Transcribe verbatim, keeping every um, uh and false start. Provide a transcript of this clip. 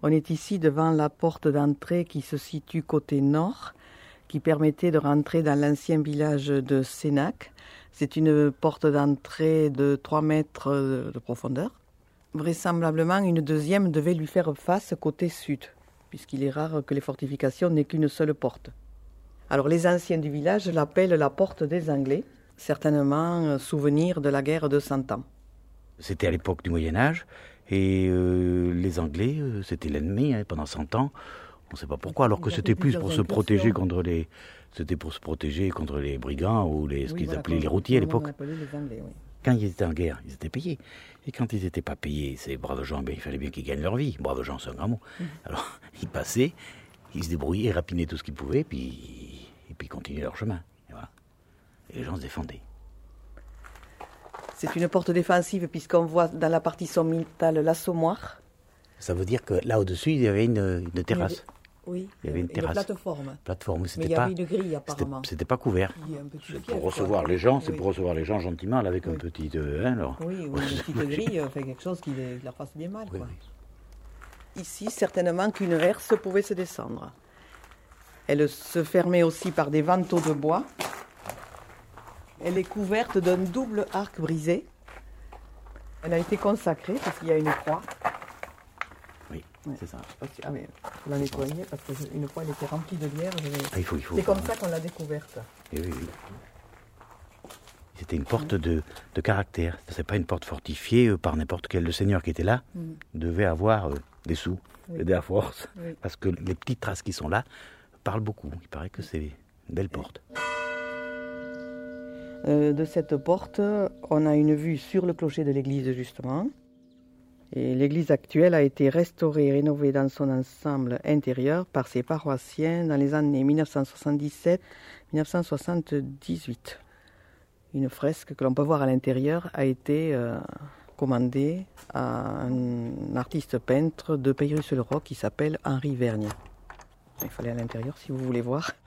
On est ici devant la porte d'entrée qui se situe côté nord, qui permettait de rentrer dans l'ancien village de Sénac. C'est une porte d'entrée de trois mètres de profondeur. Vraisemblablement, une deuxième devait lui faire face côté sud, puisqu'il est rare que les fortifications n'aient qu'une seule porte. Alors les anciens du village l'appellent la porte des Anglais, certainement souvenir de la guerre de Cent Ans. C'était à l'époque du Moyen-Âge, et euh, les Anglais, euh, c'était l'ennemi hein, pendant cent ans. On ne sait pas pourquoi, alors que c'était plus pour se protéger contre les, c'était pour se protéger contre les brigands ou les, ce Oui, qu'ils voilà, appelaient les routiers à l'époque. Les Anglais, oui. Quand ils étaient en guerre, ils étaient payés. Et quand ils n'étaient pas payés, ces braves gens, ben, il fallait bien qu'ils gagnent leur vie. Braves gens, c'est un grand mot. Mmh. Alors, ils passaient, ils se débrouillaient, ils rapinaient tout ce qu'ils pouvaient, puis, et puis ils continuaient leur chemin. Et, voilà. Et les gens se défendaient. C'est une porte défensive, puisqu'on voit dans la partie sommitale l'assommoir. Ça veut dire que là au-dessus, il y avait une, une terrasse. Oui, il y avait une, terrasse. une plateforme. plateforme Mais il y pas, avait une grille apparemment. C'était, c'était pas couvert. C'est pour recevoir quoi. les gens, c'est oui. pour recevoir les gens gentiment, là, avec oui. un petit... Euh, hein, alors. Oui, ou une petite grille, fait quelque chose qui les, leur fasse bien mal. Oui, Quoi. Oui. Ici, certainement qu'une herse pouvait se descendre. Elle se fermait aussi par des vantaux de bois. Elle est couverte d'un double arc brisé. Elle a été consacrée parce qu'il y a une croix. Oui, ouais. C'est ça. Ah mais faut la nettoyer parce qu'une fois elle était remplie de bière. Ah, il faut, il faut. C'est comme ça qu'on l'a découverte. Et oui, oui. C'était une porte oui. de, de caractère. Ce n'est pas une porte fortifiée euh, par n'importe quel. Le seigneur qui était là mm. devait avoir euh, des sous, oui. de la force. Oui. Parce que les petites traces qui sont là parlent beaucoup. Il paraît que c'est une belle porte. Euh, de cette porte, on a une vue sur le clocher de l'église justement. Et l'église actuelle a été restaurée et rénovée dans son ensemble intérieur par ses paroissiens dans les années dix-neuf cent soixante-dix-sept dix-neuf cent soixante-dix-huit. Une fresque que l'on peut voir à l'intérieur a été euh, commandée à un artiste peintre de Peyrusse-le-Roc qui s'appelle Henri Vergne. Il fallait à l'intérieur si vous voulez voir.